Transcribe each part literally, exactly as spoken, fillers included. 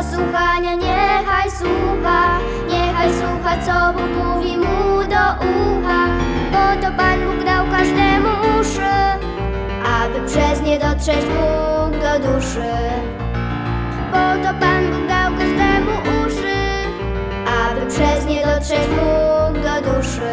słuchania, niechaj słucha, niechaj słucha, co Bóg mówi mu do ucha, bo to Pan Bóg dał każdemu uszy, aby przez nie dotrzeć mógł do duszy. Bo to Pan Bóg dał każdemu uszy, aby przez nie dotrzeć mógł do duszy.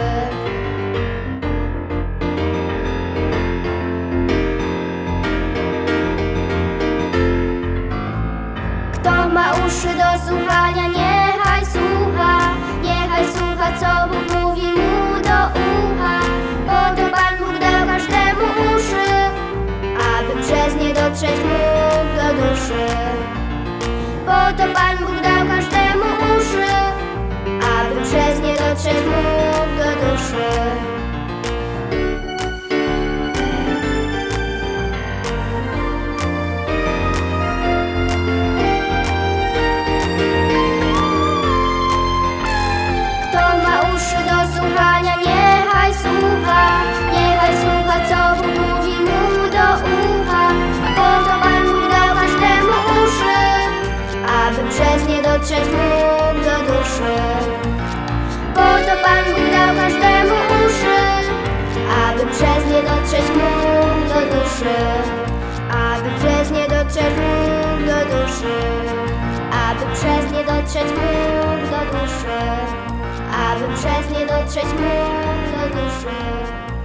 Kto ma uszy do słuchania, niechaj słucha, niechaj słucha, co Bóg mówi mu do ucha, bo to Pan Bóg dał każdemu uszy, aby przez nie dotrzeć mógł do duszy. Bo to Pan Bóg dał każdemu uszy, aby przez nie dotrzeć mógł do duszy. Słuchania, niechaj słucha, niechaj słucha, co Bóg mówi mu do ucha, bo to Pan Bóg dał każdemu uszy, aby przez nie dotrzeć mógł do duszy. Bo to Pan Bóg dał każdemu uszy, aby przez nie dotrzeć mógł do duszy, aby przez nie dotrzeć mógł do duszy, aby przez nie dotrzeć mógł do duszy, aby przez nie dotrzeć mógł do duszy.